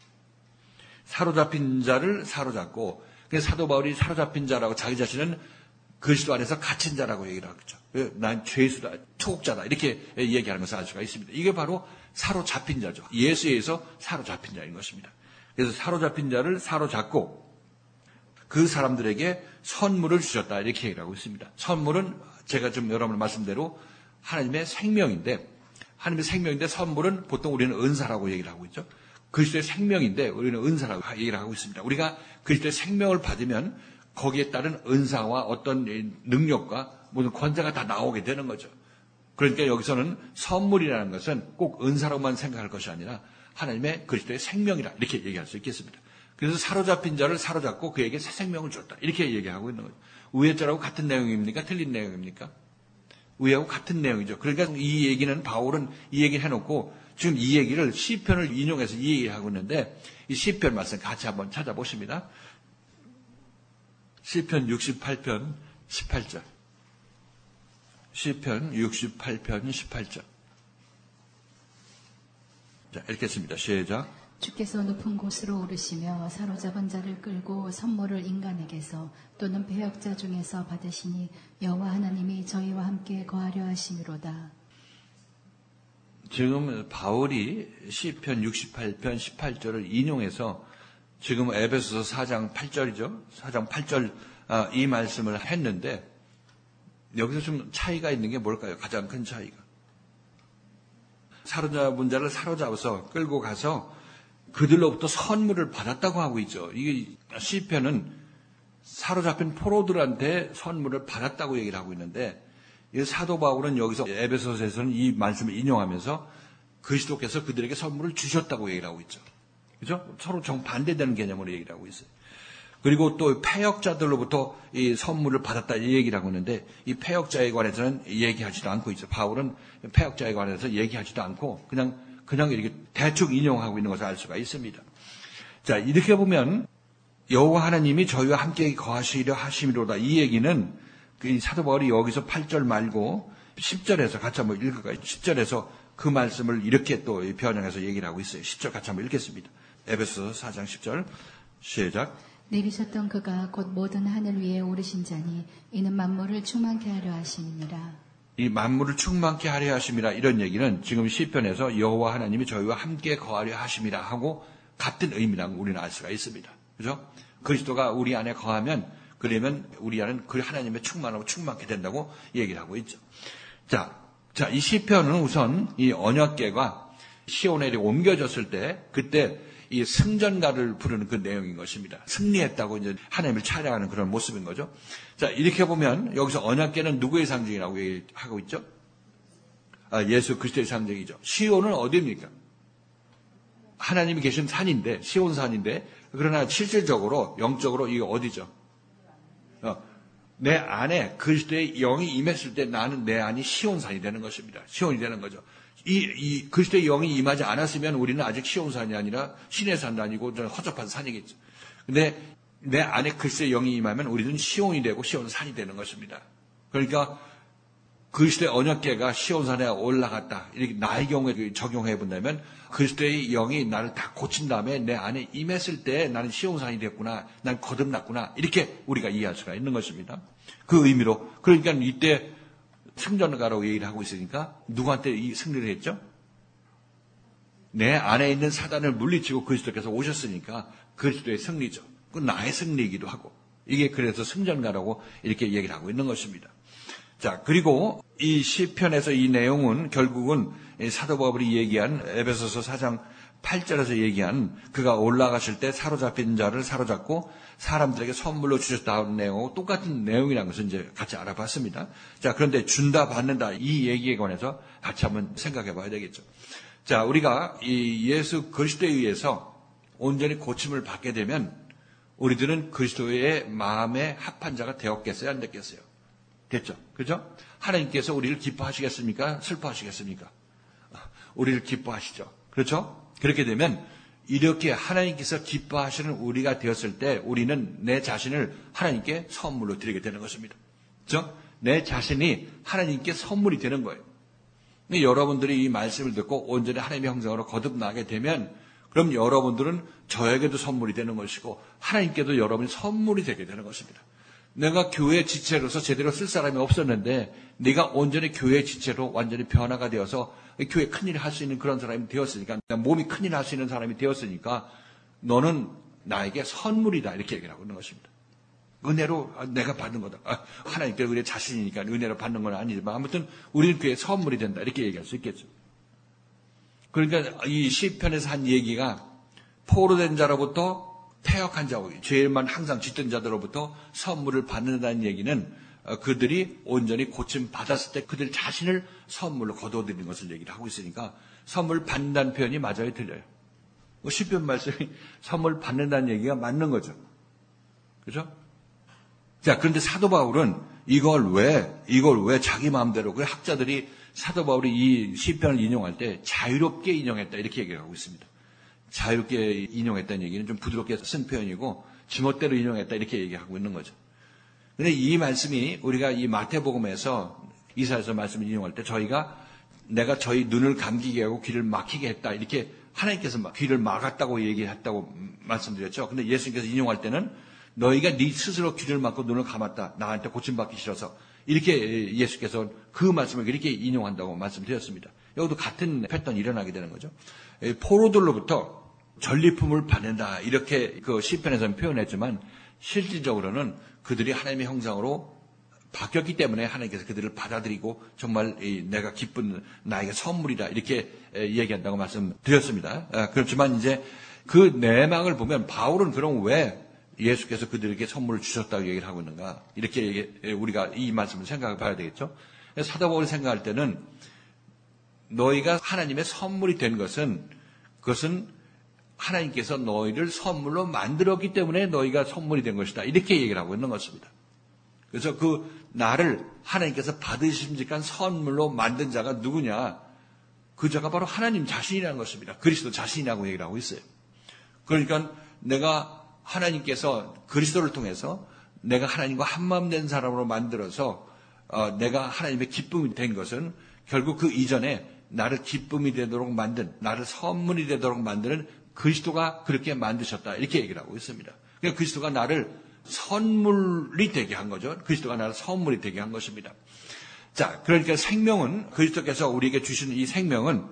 사로잡힌 자를 사로잡고, 그래서 사도 바울이 사로잡힌 자라고 자기 자신은 그리스도 안에서 갇힌 자라고 얘기를 하죠. 난 죄수다, 투옥자다 이렇게 얘기하는 것을 알 수가 있습니다. 이게 바로 사로잡힌 자죠. 예수에 의해서 사로잡힌 자인 것입니다. 그래서 사로잡힌 자를 사로잡고 그 사람들에게 선물을 주셨다 이렇게 얘기를 하고 있습니다. 선물은 제가 좀 여러분 말씀대로 하나님의 생명인데, 하나님의 생명인데 선물은 보통 우리는 은사라고 얘기를 하고 있죠. 그리스도의 생명인데 우리는 은사라고 얘기를 하고 있습니다. 우리가 그리스도의 생명을 받으면 거기에 따른 은사와 어떤 능력과 모든 권세가 다 나오게 되는 거죠. 그러니까 여기서는 선물이라는 것은 꼭 은사로만 생각할 것이 아니라 하나님의 그리스도의 생명이라 이렇게 얘기할 수 있겠습니다. 그래서 사로잡힌 자를 사로잡고 그에게 새 생명을 줬다 이렇게 얘기하고 있는 거죠. 위에 자라고 같은 내용입니까? 틀린 내용입니까? 위하고 같은 내용이죠. 그러니까 이 얘기는 바울은 이 얘기를 해놓고 지금 이 얘기를 시편을 인용해서 이 얘기를 하고 있는데, 이 시편 말씀 같이 한번 찾아보십니다. 시편 육십팔 편 십팔 절. 시편 육십팔 편 십팔 절. 자, 읽겠습니다. 시작. 주께서 높은 곳으로 오르시며 사로잡은 자를 끌고 선물을 인간에게서 또는 배역자 중에서 받으시니 여호와 하나님이 저희와 함께 거하려 하심이로다. 지금 바울이 시편 육십팔 편 십팔 절을 인용해서 지금 에베소서 사 장 팔 절이죠. 사 장 팔 절 아, 이 말씀을 했는데 여기서 좀 차이가 있는 게 뭘까요? 가장 큰 차이가. 사로잡은 자를 사로잡아서 끌고 가서 그들로부터 선물을 받았다고 하고 있죠. 이게 시편은 사로잡힌 포로들한테 선물을 받았다고 얘기를 하고 있는데, 사도 바울은 여기서 에베소서에서는 이 말씀을 인용하면서 그리스도께서 그들에게 선물을 주셨다고 얘기를 하고 있죠. 그죠? 서로 정반대되는 개념으로 얘기를 하고 있어요. 그리고 또 패역자들로부터 이 선물을 받았다 이 얘기를 하고 있는데, 이 패역자에 관해서는 얘기하지도 않고 있어요. 바울은 패역자에 관해서 얘기하지도 않고 그냥 그냥 이렇게 대충 인용하고 있는 것을 알 수가 있습니다. 자, 이렇게 보면 여호와 하나님이 저희와 함께 거하시려 하심이로다. 이 얘기는 그 사도 바울이 여기서 팔 절 말고 십 절에서 같이 한번 읽을까요? 십 절에서 그 말씀을 이렇게 또 변형해서 얘기를 하고 있어요. 십 절 같이 한번 읽겠습니다. 에베소서 사 장 십 절 시작. 내리셨던 그가 곧 모든 하늘 위에 오르신 자니 이는 만물을 충만케 하려 하심이니라. 이 만물을 충만케 하려 하심이라 이런 얘기는 지금 시편에서 여호와 하나님이 저희와 함께 거하려 하심이라 하고 같은 의미라고 우리는 알 수가 있습니다. 그죠? 그리스도가 우리 안에 거하면 그러면 우리 안은 그 하나님의 충만하고 충만케 된다고 얘기를 하고 있죠. 자, 자, 이 시편은 우선 이 언약궤가 시온에 옮겨졌을 때 그때 이 승전가를 부르는 그 내용인 것입니다. 승리했다고 이제 하나님을 찬양하는 그런 모습인 거죠. 자, 이렇게 보면 여기서 언약궤는 누구의 상징이라고 얘기하고 있죠? 아, 예수 그리스도의 상징이죠. 시온은 어디입니까? 하나님이 계신 산인데, 시온 산인데, 그러나 실질적으로 영적으로 이게 어디죠? 어, 내 안에 그리스도의 영이 임했을 때 나는 내 안이 시온산이 되는 것입니다. 시온이 되는 거죠. 이, 이 그리스도의 영이 임하지 않았으면 우리는 아직 시온산이 아니라 신의 산도 아니고 허접한 산이겠죠. 근데 내 안에 그리스도의 영이 임하면 우리는 시온이 되고 시온산이 되는 것입니다. 그러니까 그리스도의 언약궤가 시온산에 올라갔다. 이렇게 나의 경우에 적용해 본다면 그리스도의 영이 나를 다 고친 다음에 내 안에 임했을 때 나는 시온산이 됐구나. 난 거듭났구나. 이렇게 우리가 이해할 수가 있는 것입니다. 그 의미로. 그러니까 이때 승전가라고 얘기를 하고 있으니까 누구한테 이 승리를 했죠? 내 안에 있는 사단을 물리치고 그리스도께서 오셨으니까 그리스도의 승리죠. 그 나의 승리이기도 하고 이게 그래서 승전가라고 이렇게 얘기를 하고 있는 것입니다. 자, 그리고 이 시편에서 이 내용은 결국은 사도 바울이 얘기한 에베소서 사 장 팔 절에서 얘기한 그가 올라가실 때 사로잡힌 자를 사로잡고 사람들에게 선물로 주셨다는 내용하고 똑같은 내용이라는 것을 이제 같이 알아봤습니다. 자, 그런데 준다, 받는다 이 얘기에 관해서 같이 한번 생각해 봐야 되겠죠. 자, 우리가 이 예수 그리스도에 의해서 온전히 고침을 받게 되면 우리들은 그리스도의 마음에 합한 자가 되었겠어요? 안 됐겠어요? 됐죠? 그죠? 하나님께서 우리를 기뻐하시겠습니까? 슬퍼하시겠습니까? 우리를 기뻐하시죠. 그렇죠? 그렇게 되면 이렇게 하나님께서 기뻐하시는 우리가 되었을 때 우리는 내 자신을 하나님께 선물로 드리게 되는 것입니다. 그렇죠? 내 자신이 하나님께 선물이 되는 거예요. 여러분들이 이 말씀을 듣고 온전히 하나님의 형상으로 거듭나게 되면 그럼 여러분들은 저에게도 선물이 되는 것이고 하나님께도 여러분이 선물이 되게 되는 것입니다. 내가 교회 지체로서 제대로 쓸 사람이 없었는데 네가 온전히 교회 지체로 완전히 변화가 되어서 교회 큰일을 할 수 있는 그런 사람이 되었으니까 몸이 큰일을 할 수 있는 사람이 되었으니까 너는 나에게 선물이다 이렇게 얘기를 하고 있는 것입니다. 은혜로 내가 받는 거다. 하나님께 우리의 자신이니까 은혜로 받는 건 아니지만 아무튼 우리는 교회에 선물이 된다 이렇게 얘기할 수 있겠죠. 그러니까 이 시편에서 한 얘기가 포로된 자로부터 패역한 자, 죄만 항상 짓던 자들로부터 선물을 받는다는 얘기는 그들이 온전히 고침 받았을 때 그들 자신을 선물로 거둬들이는 것을 얘기를 하고 있으니까 선물 받는다는 표현이 맞아요, 틀려요? 시편 말씀이 선물 받는다는 얘기가 맞는 거죠. 그죠? 자, 그런데 사도 바울은 이걸 왜, 이걸 왜 자기 마음대로, 그 학자들이 사도 바울이 이 시편을 인용할 때 자유롭게 인용했다 이렇게 얘기하고 있습니다. 자유롭게 인용했다는 얘기는 좀 부드럽게 쓴 표현이고 지멋대로 인용했다 이렇게 얘기하고 있는 거죠. 그런데 이 말씀이 우리가 이 마태복음에서 이사야서 말씀을 인용할 때 저희가 내가 저희 눈을 감기게 하고 귀를 막히게 했다 이렇게 하나님께서 귀를 막았다고 얘기했다고 말씀드렸죠. 근데 예수님께서 인용할 때는 너희가 네 스스로 귀를 막고 눈을 감았다. 나한테 고침받기 싫어서. 이렇게 예수께서 그 말씀을 이렇게 인용한다고 말씀드렸습니다. 여기도 같은 패턴이 일어나게 되는 거죠. 포로들로부터 전리품을 받는다. 이렇게 그 시편에서는 표현했지만 실질적으로는 그들이 하나님의 형상으로 바뀌었기 때문에 하나님께서 그들을 받아들이고 정말 내가 기쁜 나에게 선물이다. 이렇게 얘기한다고 말씀드렸습니다. 그렇지만 이제 그 내막을 보면 바울은 그럼 왜 예수께서 그들에게 선물을 주셨다고 얘기를 하고 있는가? 이렇게 우리가 이 말씀을 생각해 봐야 되겠죠. 사도 바울이 생각할 때는 너희가 하나님의 선물이 된 것은 그것은 하나님께서 너희를 선물로 만들었기 때문에 너희가 선물이 된 것이다. 이렇게 얘기를 하고 있는 것입니다. 그래서 그 나를 하나님께서 받으심직한 선물로 만든 자가 누구냐? 그 자가 바로 하나님 자신이라는 것입니다. 그리스도 자신이라고 얘기를 하고 있어요. 그러니까 내가 하나님께서 그리스도를 통해서 내가 하나님과 한마음 된 사람으로 만들어서 어, 내가 하나님의 기쁨이 된 것은 결국 그 이전에 나를 기쁨이 되도록 만든, 나를 선물이 되도록 만드는 그리스도가 그렇게 만드셨다. 이렇게 얘기를 하고 있습니다. 그러니까 그리스도가 나를 선물이 되게 한 거죠. 그리스도가 나를 선물이 되게 한 것입니다. 자, 그러니까 생명은 그리스도께서 우리에게 주시는 이 생명은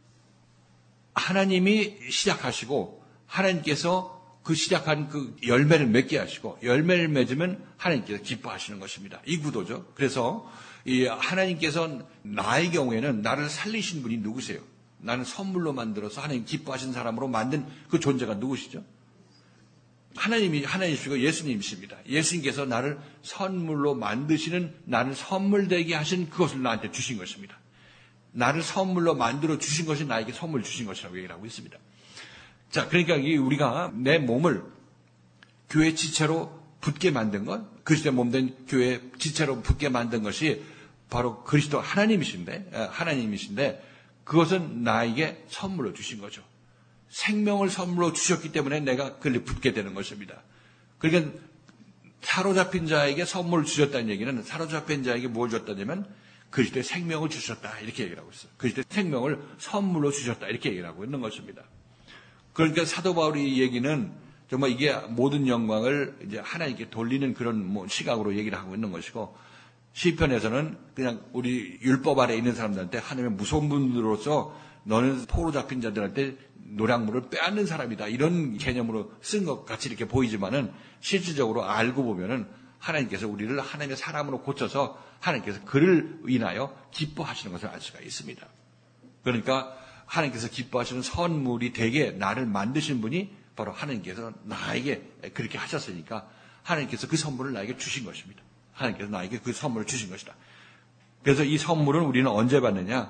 하나님이 시작하시고 하나님께서 그 시작한 그 열매를 맺게 하시고 열매를 맺으면 하나님께서 기뻐하시는 것입니다. 이 구도죠. 그래서 이 하나님께서 나의 경우에는 나를 살리신 분이 누구세요? 나는 선물로 만들어서 하나님 기뻐하신 사람으로 만든 그 존재가 누구시죠? 하나님이 하나님이시고 예수님이십니다. 예수님께서 나를 선물로 만드시는 나를 선물되게 하신 그것을 나한테 주신 것입니다. 나를 선물로 만들어 주신 것이 나에게 선물 주신 것이라고 얘기를 하고 있습니다. 자, 그러니까 우리가 내 몸을 교회 지체로 붙게 만든 것, 그리스도의 몸된 교회 지체로 붙게 만든 것이 바로 그리스도 하나님이신데, 하나님이신데, 그것은 나에게 선물로 주신 거죠. 생명을 선물로 주셨기 때문에 내가 그를 붙게 되는 것입니다. 그러니까 사로잡힌 자에게 선물을 주셨다는 얘기는 사로잡힌 자에게 뭘 줬다냐면 그리스도의 생명을 주셨다. 이렇게 얘기를 하고 있어요. 그리스도의 생명을 선물로 주셨다. 이렇게 얘기를 하고 있는 것입니다. 그러니까 사도 바울의 이 얘기는 정말 이게 모든 영광을 이제 하나님께 돌리는 그런 뭐 시각으로 얘기를 하고 있는 것이고 시편에서는 그냥 우리 율법 아래 있는 사람들한테 하나님의 무서운 분으로서 너는 포로 잡힌 자들한테 노량물을 빼앗는 사람이다. 이런 개념으로 쓴 것 같이 이렇게 보이지만은 실질적으로 알고 보면은 하나님께서 우리를 하나님의 사람으로 고쳐서 하나님께서 그를 인하여 기뻐하시는 것을 알 수가 있습니다. 그러니까 하나님께서 기뻐하시는 선물이 되게 나를 만드신 분이 바로 하나님께서 나에게 그렇게 하셨으니까 하나님께서 그 선물을 나에게 주신 것입니다. 하나님께서 나에게 그 선물을 주신 것이다. 그래서 이 선물은 우리는 언제 받느냐?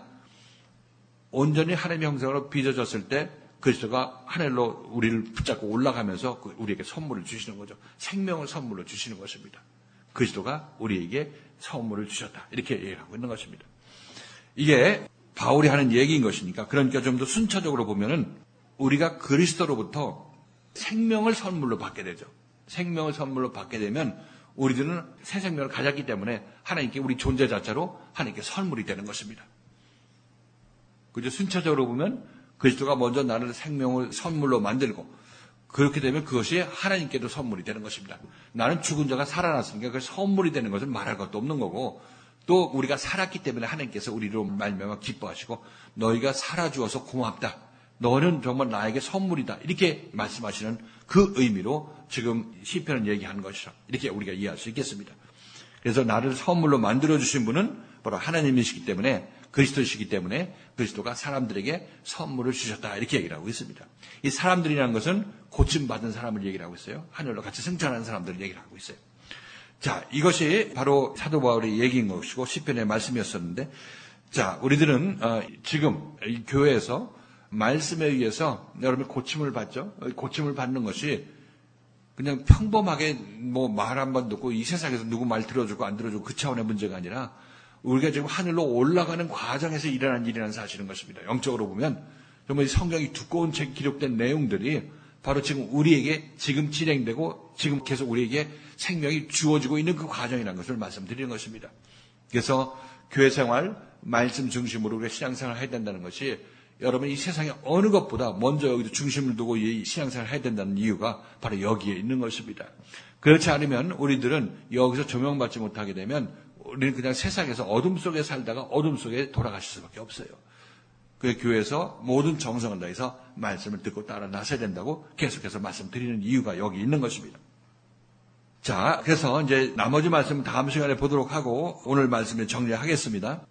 온전히 하나님의 형상으로 빚어졌을 때 그리스도가 하늘로 우리를 붙잡고 올라가면서 우리에게 선물을 주시는 거죠. 생명을 선물로 주시는 것입니다. 그리스도가 우리에게 선물을 주셨다. 이렇게 얘기하고 있는 것입니다. 이게 바울이 하는 얘기인 것이니까, 그러니까 좀 더 순차적으로 보면은 우리가 그리스도로부터 생명을 선물로 받게 되죠. 생명을 선물로 받게 되면 우리들은 새 생명을 가졌기 때문에 하나님께 우리 존재 자체로 하나님께 선물이 되는 것입니다. 그죠? 순차적으로 보면 그리스도가 먼저 나를 생명을 선물로 만들고, 그렇게 되면 그것이 하나님께도 선물이 되는 것입니다. 나는 죽은 자가 살아났으니까 그 선물이 되는 것은 말할 것도 없는 거고, 또 우리가 살았기 때문에 하나님께서 우리로 말미암아 기뻐하시고 너희가 살아주어서 고맙다. 너는 정말 나에게 선물이다. 이렇게 말씀하시는 그 의미로 지금 시편은 얘기하는 것이죠. 이렇게 우리가 이해할 수 있겠습니다. 그래서 나를 선물로 만들어주신 분은 바로 하나님이시기 때문에, 그리스도이시기 때문에 그리스도가 사람들에게 선물을 주셨다. 이렇게 얘기를 하고 있습니다. 이 사람들이라는 것은 고침받은 사람을 얘기를 하고 있어요. 하늘로 같이 승천하는 사람들을 얘기를 하고 있어요. 자, 이것이 바로 사도 바울의 얘기인 것이고 시편의 말씀이었었는데, 자, 우리들은 어, 지금 이 교회에서 말씀에 의해서 여러분 고침을 받죠. 고침을 받는 것이 그냥 평범하게 뭐 말 한 번 듣고 이 세상에서 누구 말 들어주고 안 들어주고 그 차원의 문제가 아니라 우리가 지금 하늘로 올라가는 과정에서 일어난 일이라는 사실인 것입니다. 영적으로 보면 정말 이 성경이 두꺼운 책 기록된 내용들이 바로 지금 우리에게 지금 진행되고 지금 계속 우리에게 생명이 주어지고 있는 그 과정이라는 것을 말씀드리는 것입니다. 그래서 교회 생활, 말씀 중심으로 우리가 신앙생활을 해야 된다는 것이 여러분 이 세상에 어느 것보다 먼저 여기서 중심을 두고 이 신앙생활을 해야 된다는 이유가 바로 여기에 있는 것입니다. 그렇지 않으면 우리들은 여기서 조명받지 못하게 되면 우리는 그냥 세상에서 어둠 속에 살다가 어둠 속에 돌아가실 수밖에 없어요. 그 교회에서 모든 정성을 다해서 말씀을 듣고 따라 나서야 된다고 계속해서 말씀드리는 이유가 여기 있는 것입니다. 자, 그래서 이제 나머지 말씀은 다음 시간에 보도록 하고 오늘 말씀을 정리하겠습니다.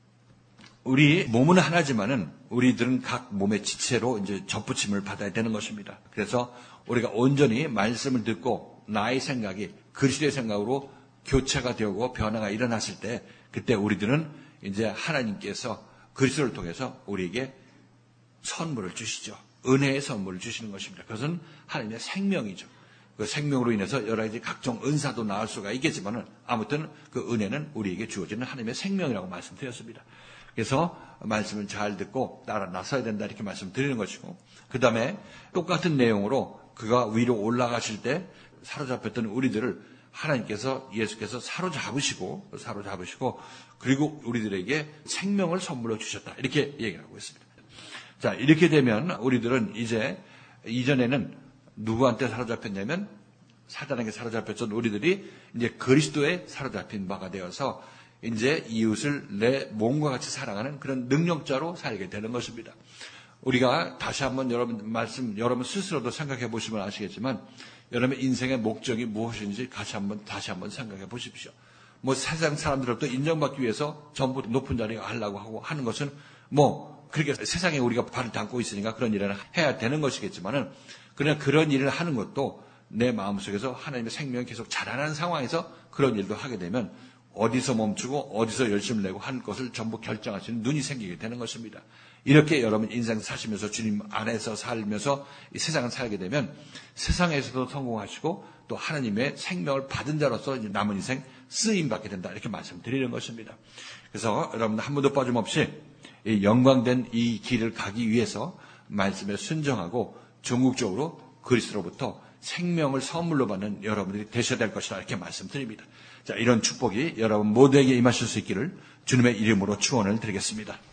우리 몸은 하나지만은 우리들은 각 몸의 지체로 이제 접붙임을 받아야 되는 것입니다. 그래서 우리가 온전히 말씀을 듣고 나의 생각이 그리스도의 생각으로 교체가 되고 변화가 일어났을 때 그때 우리들은 이제 하나님께서 그리스도를 통해서 우리에게 선물을 주시죠. 은혜의 선물을 주시는 것입니다. 그것은 하나님의 생명이죠. 그 생명으로 인해서 여러 가지 각종 은사도 나올 수가 있겠지만은 아무튼 그 은혜는 우리에게 주어지는 하나님의 생명이라고 말씀드렸습니다. 그래서 말씀을 잘 듣고 따라 나서야 된다 이렇게 말씀드리는 것이고, 그 다음에 똑같은 내용으로 그가 위로 올라가실 때 사로잡혔던 우리들을 하나님께서 예수께서 사로잡으시고 사로잡으시고 그리고 우리들에게 생명을 선물로 주셨다 이렇게 얘기를 하고 있습니다. 자, 이렇게 되면 우리들은 이제 이전에는 누구한테 사로잡혔냐면 사단에게 사로잡혔던 우리들이 이제 그리스도에 사로잡힌 바가 되어서 이제 이웃을 내 몸과 같이 사랑하는 그런 능력자로 살게 되는 것입니다. 우리가 다시 한번 여러분 말씀 여러분 스스로도 생각해 보시면 아시겠지만 여러분 인생의 목적이 무엇인지 다시 한번 다시 한번 생각해 보십시오. 뭐 세상 사람들로부터 인정받기 위해서 전부 높은 자리에 하려고 하고 하는 것은 뭐 그렇게 세상에 우리가 발을 담고 있으니까 그런 일을 해야 되는 것이겠지만은 그냥 그런 일을 하는 것도 내 마음속에서 하나님의 생명이 계속 자라나는 상황에서 그런 일도 하게 되면 어디서 멈추고 어디서 열심을 내고 한 것을 전부 결정할 수 있는 눈이 생기게 되는 것입니다. 이렇게 여러분 인생 사시면서 주님 안에서 살면서 이 세상을 살게 되면 세상에서도 성공하시고 또 하나님의 생명을 받은 자로서 이제 남은 인생 쓰임받게 된다 이렇게 말씀드리는 것입니다. 그래서 여러분 한 번도 빠짐없이 이 영광된 이 길을 가기 위해서 말씀에 순종하고 전국적으로 그리스도로부터 생명을 선물로 받는 여러분들이 되셔야 될 것이다 이렇게 말씀드립니다. 자, 이런 축복이 여러분 모두에게 임하실 수 있기를 주님의 이름으로 축원을 드리겠습니다.